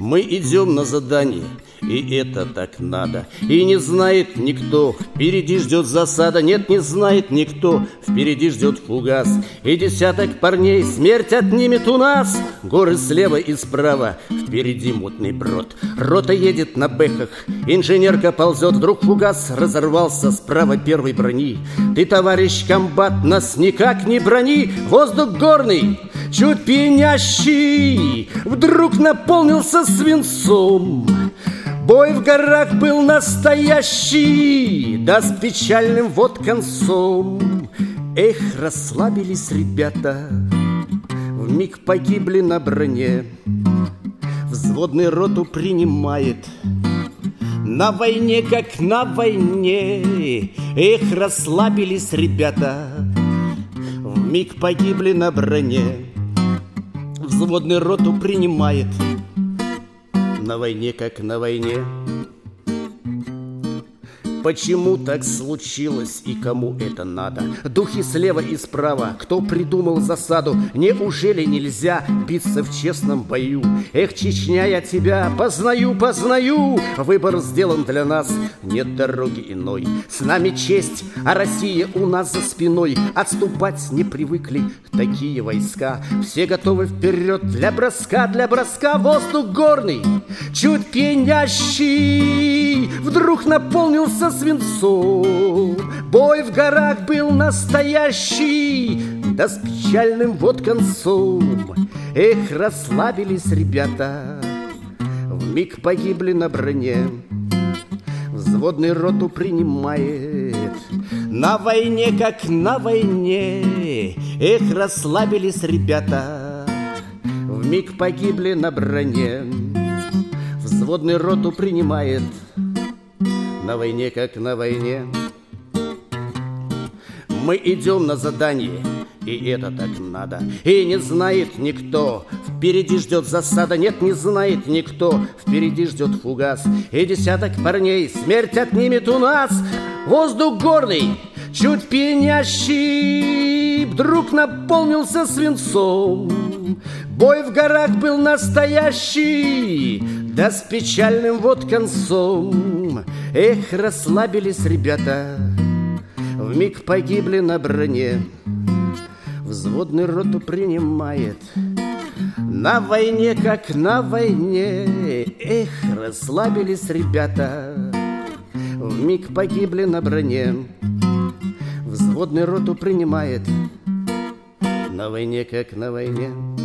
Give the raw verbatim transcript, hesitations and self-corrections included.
Мы идем на задание, и это так надо. И не знает никто, впереди ждет засада. Нет, не знает никто, впереди ждет фугас. И десяток парней смерть отнимет у нас. Горы слева и справа, впереди мутный брод. Рота едет на бэхах, инженерка ползет. Вдруг фугас разорвался справа первой брони. Ты, товарищ комбат, нас никак не брони. Воздух горный, чуть пьянящий, вдруг наполнился свинцом. Бой в горах был настоящий, да с печальным вот концом. Эх, расслабились ребята, вмиг погибли на броне. Взводный роту принимает на войне, как на войне. Эх, расслабились ребята, вмиг погибли на броне. Взводный роту принимает на войне, как на войне. Почему так случилось и кому это надо? Духи слева и справа, кто придумал засаду? Неужели нельзя биться в честном бою? Эх, Чечня, я тебя познаю, познаю. Выбор сделан для нас, нет дороги иной. С нами честь, а Россия у нас за спиной. Отступать не привыкли такие войска. Все готовы вперед для броска, для броска. Воздух горный, чуть пьянящий, вдруг наполнился свинцом. Бой в горах был настоящий, да с печальным вот концом. Эх, расслабились ребята, вмиг погибли на броне. Взводный роту принимает на войне, как на войне. Эх, расслабились ребята, вмиг погибли на броне. Взводный роту принимает на войне, как на войне. Мы идем на задание, и это так надо. И не знает никто, впереди ждет засада. Нет, не знает никто, впереди ждет фугас. И десяток парней смерть отнимет у нас. Воздух горный, чуть пьянящий, вдруг наполнился свинцом. Бой в горах был настоящий, да с печальным вот концом. Эх, расслабились ребята, вмиг погибли на броне. Взводный роту принимает на войне, как на войне. Эх, расслабились ребята, вмиг погибли на броне. Взводный роту принимает на войне, как на войне.